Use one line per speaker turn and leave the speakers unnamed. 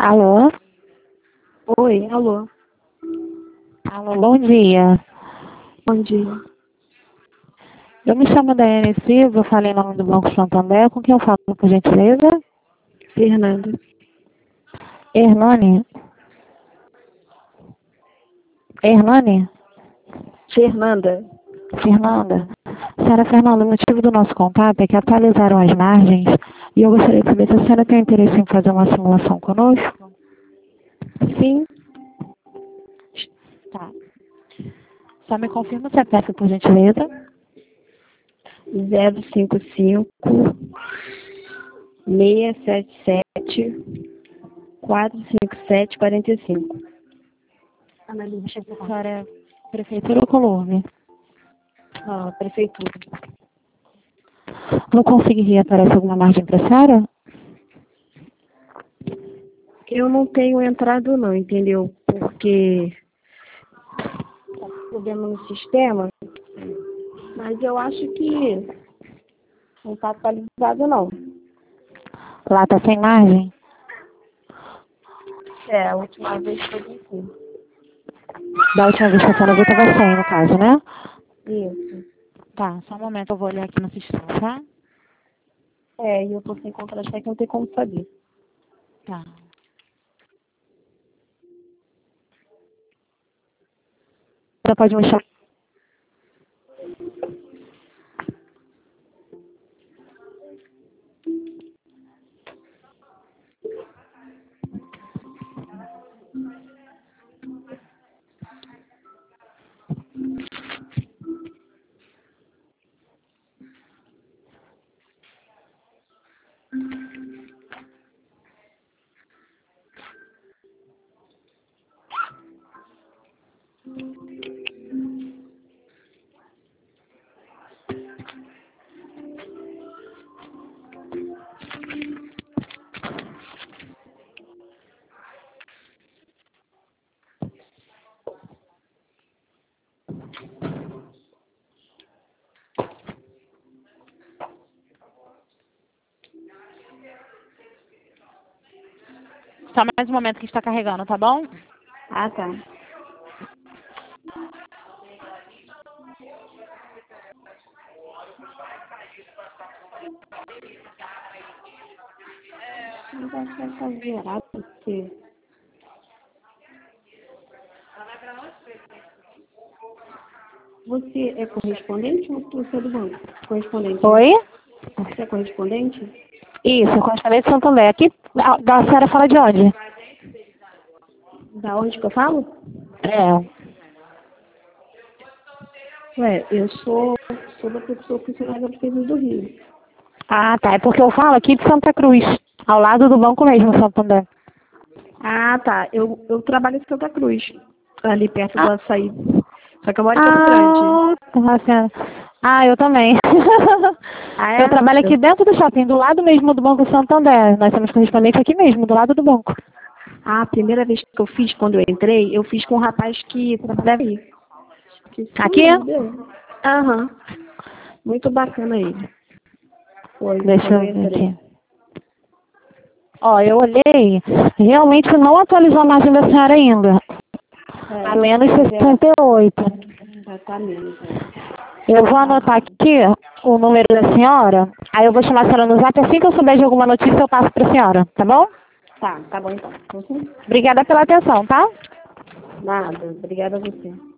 Alô?
Oi, alô.
Alô, bom dia.
Bom dia.
Eu me chamo Daiane Silva, eu falei em nome do Banco Santander. Com quem eu falo, por gentileza?
Fernanda.
Hernani? Hernani?
Fernanda.
Fernanda? Senhora Fernanda, o motivo do nosso contato é que atualizaram as margens e eu gostaria de saber se a senhora tem interesse em fazer uma simulação conosco.
Sim.
Tá. Só me confirma se é peça, por gentileza.
055 677 457 45.
Analisa, a senhora é prefeitura ou Colômbia?
Prefeitura.
Não conseguiria aparecer alguma margem para a senhora?
Eu não tenho entrado não, entendeu? Porque tá problema no sistema, mas eu acho que não está atualizado não.
Lá tá sem margem?
A última vez foi assim.
Da última vez que a senhora viu, estava sem, no caso, né?
Isso.
Tá, só um momento, eu vou olhar aqui no sistema, tá?
E eu tô sem contra-cheque, não tem como saber.
Tá. Você pode me chamar? Só mais um momento que está carregando, tá bom?
Ah, tá. Mas acho que tá zerado, porque... Você é correspondente ou você é do banco? Correspondente, né?
Oi?
Você é correspondente?
Isso, Constelação de Santander. Aqui, a senhora fala de onde?
Da onde que eu falo?
É.
Eu sou da pessoa funcionária da Prefeitura do Rio.
Ah, tá. É porque eu falo aqui de Santa Cruz, ao lado do banco mesmo, Santander.
Ah, tá. Eu trabalho em Santa Cruz, ali perto do
Ah,
Açaí. Só que eu moro em Campo Grande.
tá, senhora. Ah, eu também.
Ah,
Eu
é?
trabalho aqui dentro do shopping, do lado mesmo do Banco Santander. Nós temos correspondente aqui mesmo, do lado do banco.
A primeira vez que eu fiz, quando eu entrei, eu fiz com um rapaz que trabalhava aí. Que
Aqui?
sumiu, deu. Aham. Muito bacana ele. Foi
Deixa
quando eu
eu ver
entrei.
aqui. Ó, eu olhei, realmente não atualizou a margem da senhora ainda. A menos
Mas é,
68.
já tá menos,
Eu vou
Tá,
anotar aqui o número da senhora, aí eu vou chamar a senhora no zap. Assim que eu souber de alguma notícia, eu passo para a senhora, tá bom?
tá bom então. Uhum.
Obrigada pela atenção, tá?
Nada. Obrigada a você.